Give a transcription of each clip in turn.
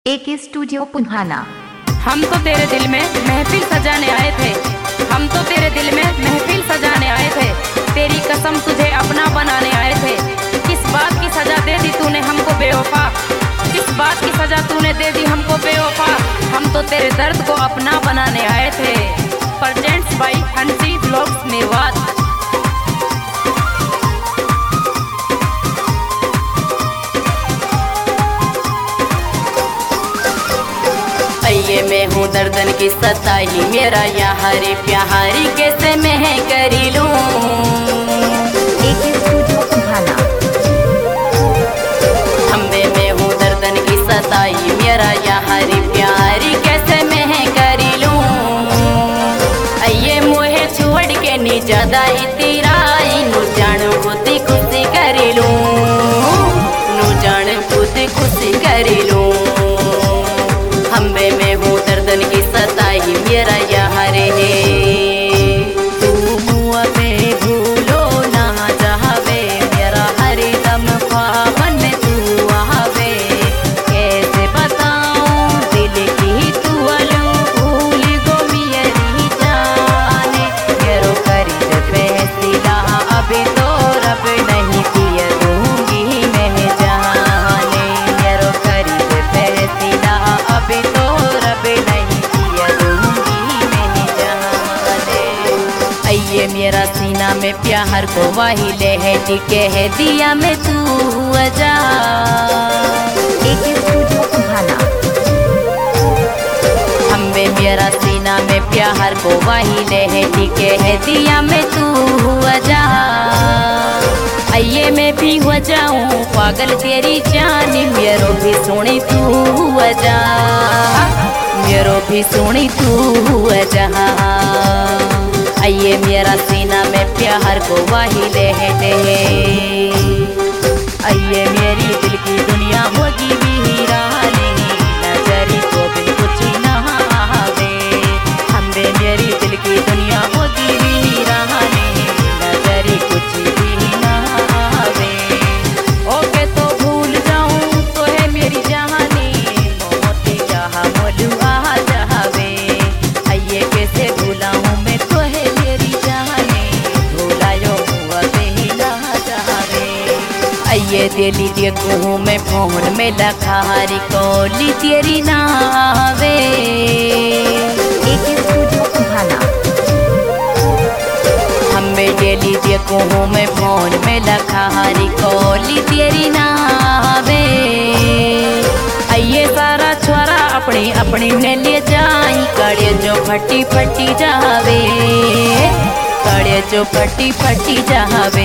एक स्टूडियो पुन्हाना। हम तो तेरे दिल में महफिल सजाने आए थे, हम तो तेरे दिल में महफिल सजाने आए थे, तेरी कसम तुझे अपना बनाने आए थे। किस बात की सजा दे दी तूने हमको बेवफा, किस बात की सजा तूने दे दी हमको बेवफा। हम तो तेरे दर्द को अपना बनाने आए थे। Presents by Hansi blogs Mewat. ये मैं हूँ दर्दन की सताई, मेरा यहाँ रे प्यारी कैसे मैं करी लूं। हम्बे मैं हूँ दर्दन की सताई, मेरा यहाँ रे प्यारी कैसे मैं करी लूं। ये मोहे छोड़ के नी ज्यादा इतराई, नु जान खुद खुशी करी लूं, नु जान खुद खुशी करी लूं। हम्बे में हूँ दर्दन की सताई, मेरा यहाँ रे तू मुँह पे भूलो ना जावे, मेरा हरी दम ख्वाबन में तू आवे। कैसे बताऊँ दिल की तू अलू, भूल गो मेरी जाने। मेरो करीब फैसला अभी तो रब नहीं दिया दूंगी मैं जाने। मेरो करीब फैसला अभी तो रब नहीं दिया दूंगी मैं जाने। ये मेरा सीना में प्यार को वही लहटी कह दिया मैं तू आजा। हमें मेरा सीना में प्यार को वही लहटी कह दिया मैं तू आजा। ये मैं भी हो जाऊं पागल तेरी जान, मेरो भी सोनी तू आजा, मेरो भी सोनी तू आजा। ये मेरा सीना में प्यार को वही लहटे, ये मेरी दिल की दुनिया होगी वीरानी, नजरी को बिन कुछ ना आवे। हम्बे मेरी दिल की दुनिया होगी वीरानी, नजरी कुछ भी ना आवे। ओके तो भूल जाऊं तो है मेरी जहानी, मोती जहाँ मोलुआ जहावे। ये कैसे भूलाऊं मैं तो है मेरी जहानी, भूलायो हुआ ही ना जहावे। ये दिली देखूं मैं फोन में लखारी कोली तेरी नावे। हमें डेली देखूं मैं फोन में लखारी कोली तेरी नावे। ये सारा छोरा अपनी अपनी ने ले जाई, कड़े जो फटी फटी जावे, कड़े जो फटी फटी जावे।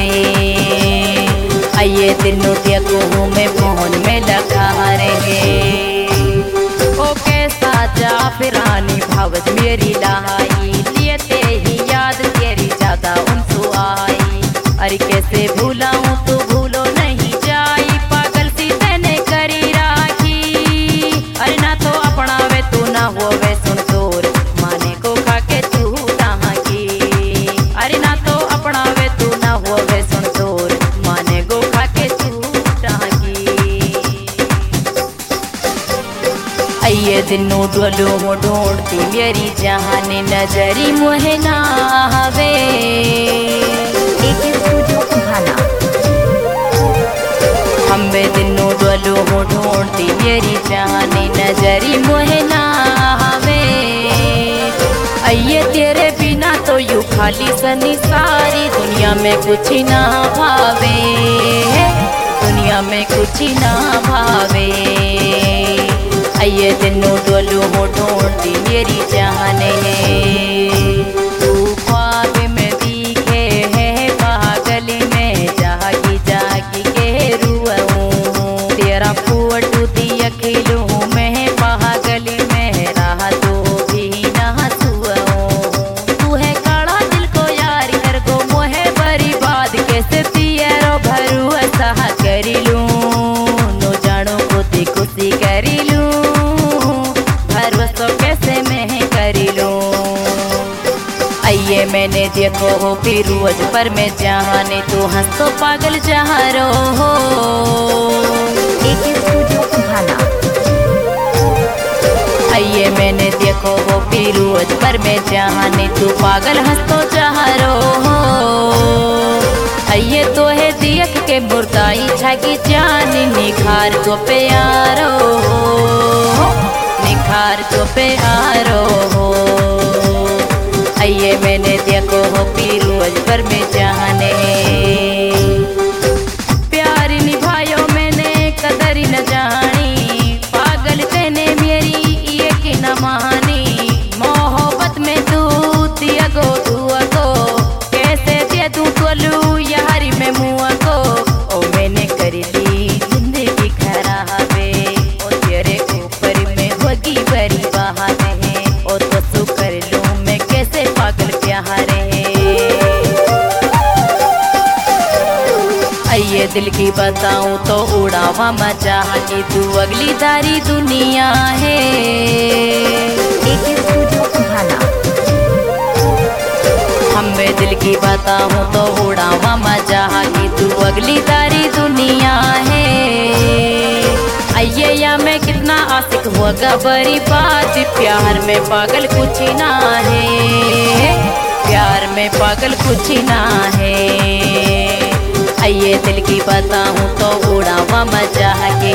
ये दिनों देखूं मैं फोन में लखा रहे। ओ कैसा जा फिरानी भावत मेरी लहाई, लेते ही याद तेरी ज्यादा उनसु आई। अरे कैसे भूलाऊं तू भूलो नहीं जाई, पागल सी तेने करी राखी। अरे ना तो अपना वे तू ना होवे सुन तोर, माने को खा के तू कहाँ की। अरे ना तो अपना वे तू ना होवे सुन तोर, माने को खा के तू कहाँ की। ये दिनों डोलो हो ढूंढती मेरी जहानी, नजरी मुहे ना आवे। हम्बे दिनों डोलो हो ढूंढती मेरी जहानी, नजरी मुहे ना आवे। ये तेरे बिना तो यूं खाली सनी सारी, दुनिया में कुछ ना भावे, दुनिया में कुछ ना भावे। ये दिनों डोलो हो ढूंढती मेरी जाने, तू ख्वाब में दिखे है पागल में, जागी जागी के रुआऊं। तेरा फोटो दिया खिलूं मैं पागल में, रहा तो भी ना सुआऊं। तू है काड़ा दिल को यार कर गो मोहे बर्बाद, कैसे तेरो भरोसा करी लूं, नो जानो खुद खुशी करी लूं, भरोसा कैसे मैं करी लूं। ये मैंने देखो हो फिरोज पर मैं जाने, तू हंस तो पागल जहाँ रो हो। मैंने देखो वो फिरोज पर मैं जाने तू पागल हंस तो चाहरो हो। ये तो है देख के बुरताई छाकी जान निखार तो प्यारो हो, निखार तो प्यारो हो। ये मैंने देखो हो फिरोज पर मैं जाने प्यार निभायो मैंने कदर न जानी पागल तेने मेरी ये की न मानी मोहब्बत में तू दिया गो दुआ को कैसे दे तू तोलू यारी में मुआ को। ओ मैंने कर ली जिंदगी खराबे ओ तेरे ऊपर में होगी बड़ी बहाने ओ तो तू कर लूं मैं कैसे पागल प्यारे। ये दिल की बताऊं तो उड़ावा मचा कि तू अगली दारी दुनिया है। हमें दिल की बताऊं तो उड़ावा मचा कि तू अगली दारी दुनिया है। ये या मैं कितना आशिक होगा बड़ी बात प्यार में पागल कुछ ना है, प्यार में पागल कुछ ना है। ये दिल की बताऊं तो उड़ावा मजा के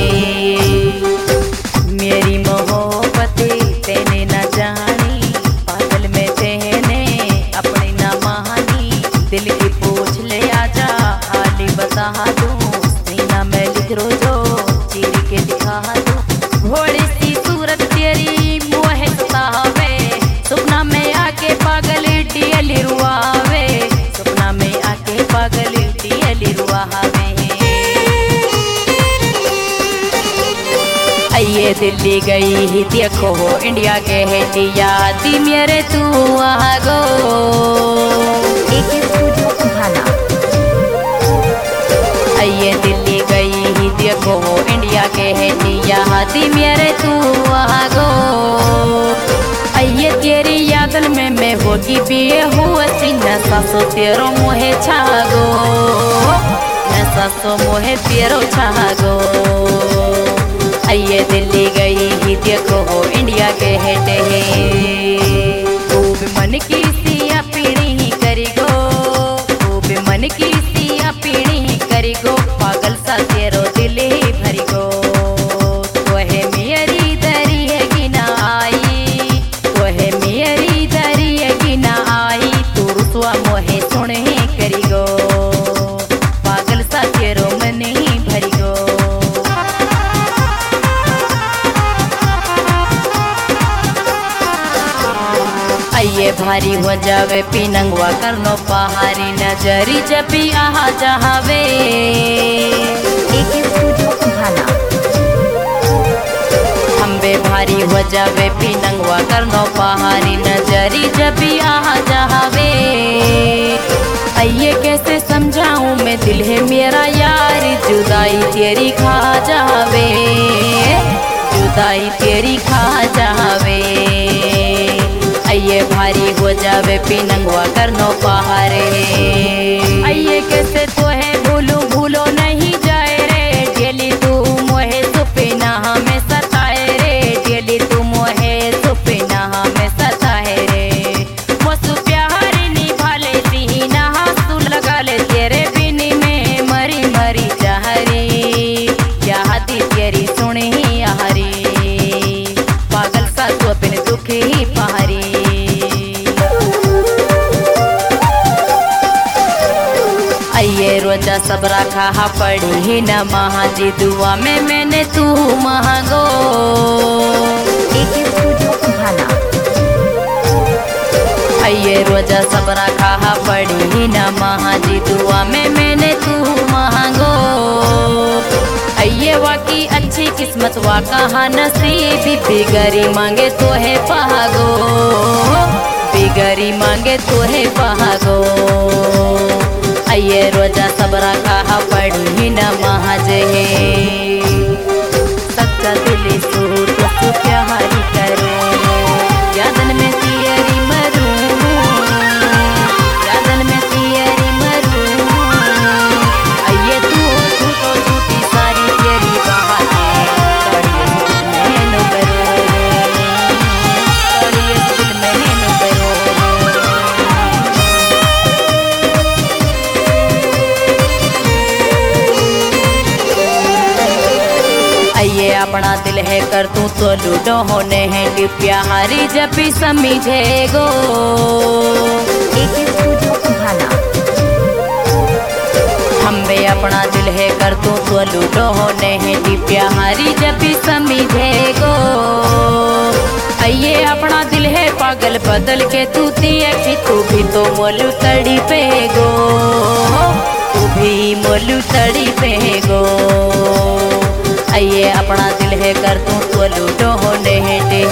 मेरी मोहब्बत तेने न जानी पागल में तेने अपनी न महानी दिल की पूछ ले आजा हाली बता दूं सीना में लिख रोजो चीर के दिखा दूं। घोड़ी सी सूरत तेरी मोहे सतावे सपना में आके पागल डियली रुआवे सपना में आके पागल ये दिल्ली गई ही देखो हो इंडिया के है याद मेरे तू आगो। ये दिल्ली गई ही देखो हो इंडिया के है याद मेरे तू आगो। ये तेरी यादन में मैं होगी पिए हुआ सीना सासो तेरो मोहे छागो न सासो मोहे तेरो छागो। ये दिल्ली गई ही देखो हो इंडिया के हेड है खूब मन की सिया पीढ़ी करी गो खूब मन की सिया पीढ़ी करी गो पागल सा तेरो दिल ही भरी गो। तो है मेरी दरी है कि ना आई तो है मेरी दरी है कि ना आई तू रुसवा मोहे सुन ही करी गो पागल सा तेरो मन ही भरी गो। ये भारी हो जावे पीनंगवा करनो पहाड़ी नजरी जबी आहा जहावे हम्बे भारी हो जावे पीनंगवा करनो पहाड़ी नजरी जबी आहा जहावे। ये कैसे समझाऊं मैं दिल है मेरा यार जुदाई तेरी खा जावे जुदाई तेरी खा जावे। ये भारी हो जावे पीनंगवा करनो पहाड़े ये कैसे तो है भूलू भूलो नहीं जाए रे डेली तू मोहे सुपना हमें सताए रे डेली तू मोहे सुपना हमें सताए रे मसु प्यार निभाले सीना हासू लगा ले तेरे बिन में मरी मरी जहरी याद तेरी सुनी हरी पागल सा तो बिन दुखी पहाड़ी। ये रोजा सब रखा पड़ी ही न महाजी दुआ में मैंने तू मांगो ये रोजा सब रखा पड़ी ही न महाजी दुआ में मैंने तू मांगो। ये वाकी अच्छी किस्मत वाका नसीब बिगरी मांगे तो है पागो बिगरी मांगे तो है पागो। ये रोजा सबरा कहा पड़ी ही न महाजे सच्चा दिल सू तो प्यार करो यादन में तेरी मरूं यादन में तेरी मरूं। ये तू तो झूठी सारी तेरी बातें करो है कर तू तो लूडो होने है डिप्या हारी जब भी समझेगो हम्बे अपना दिल है कर तू तो लूडो होने है डिप्या हारी जब भी समझेगो ये अपना दिल है पागल बदल के तू भी तो मोलू तड़ी पेगो तू भी मोलू तड़ी पेगो ये अपना दिल है कर तू तो लूडो होने हेटे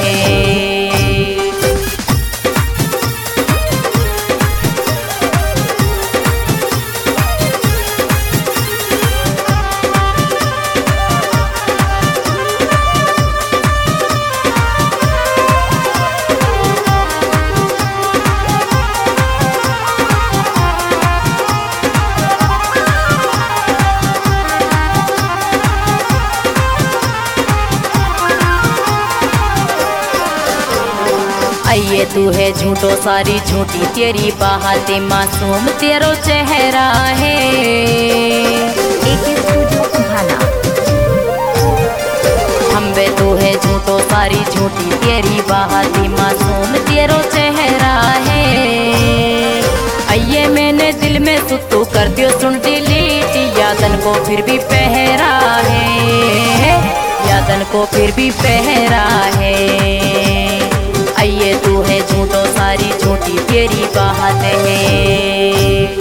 ये तू है झूठो सारी झूठी तेरी बातें मासूम तेरो चेहरा है हम्बे तू है झूठो सारी झूठी तेरी बातें मासूम तेरो चेहरा है ये मैंने दिल में सुतू कर दियो सुन डिलीट यादन को फिर भी पहरा है यादन को फिर भी पहरा है ये तू है झूठो सारी झूठी तेरी बात है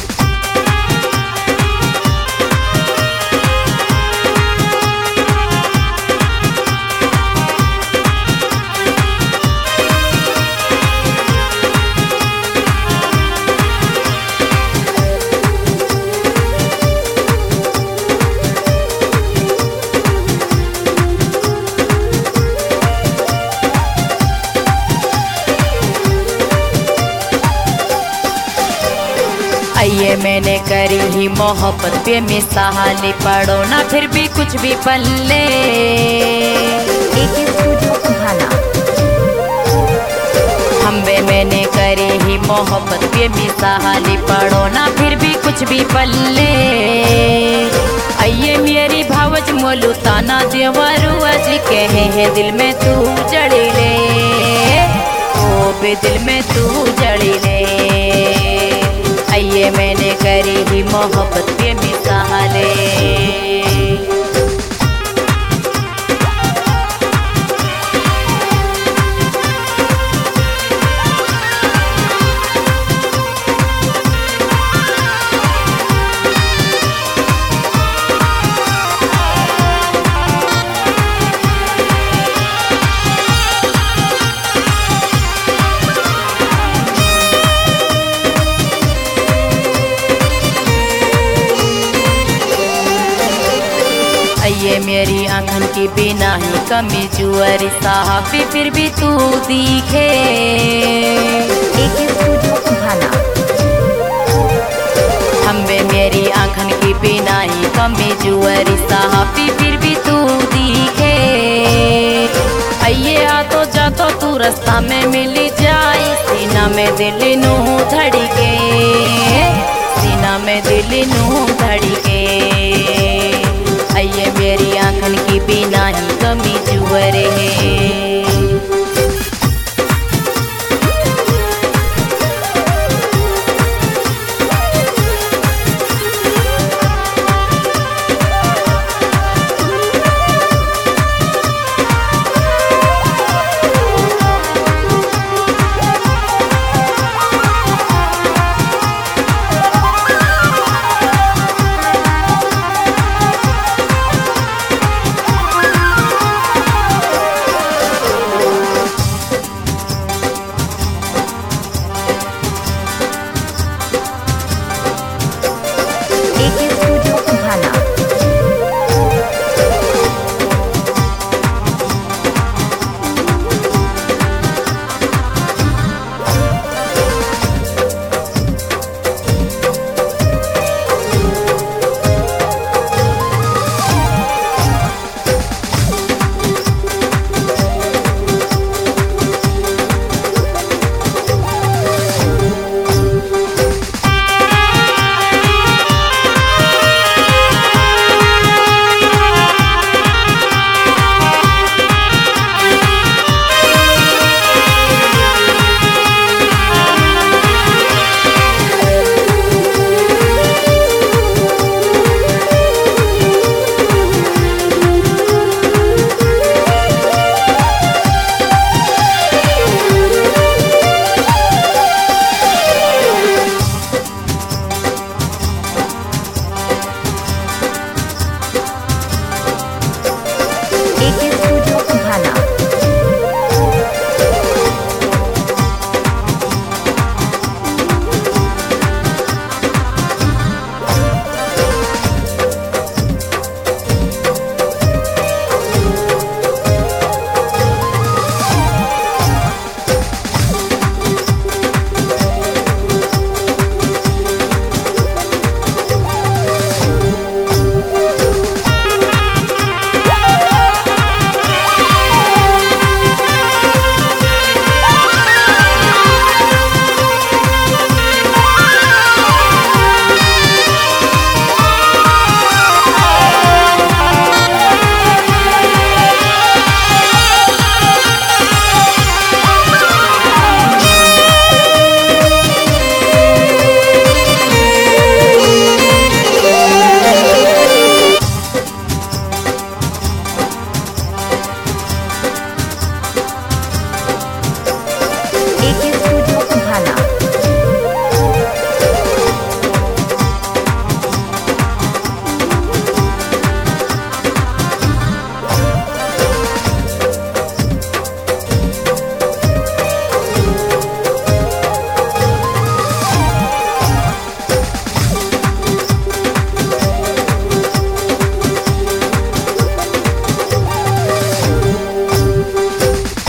ये मैंने करी ही मोहब्बत पे मिसाली पढ़ो ना फिर भी कुछ भी पल्ले हम्बे मैंने करी ही मोहब्बत पे मिसाली पढ़ो ना फिर भी कुछ भी पल्ले ये मेरी भावज मोलू ताना देवरू अज कहे है दिल में तू जड़ी ले ओ बे दिल में तू जड़ी ले ये मैंने करी ही मोहब्बत के मिसाले ये मेरी आंखन की बिना ही कमी जुअरी साहबी फिर भी तू दिखे हम्बे मेरी आंखन की बिना ही कमी जुअरी साहबी फिर भी तू दिखे ये आ तो जा तो तू रास्ता में मिली जाए सीना में दिल नू धड़के सीना में दिल नू धड़के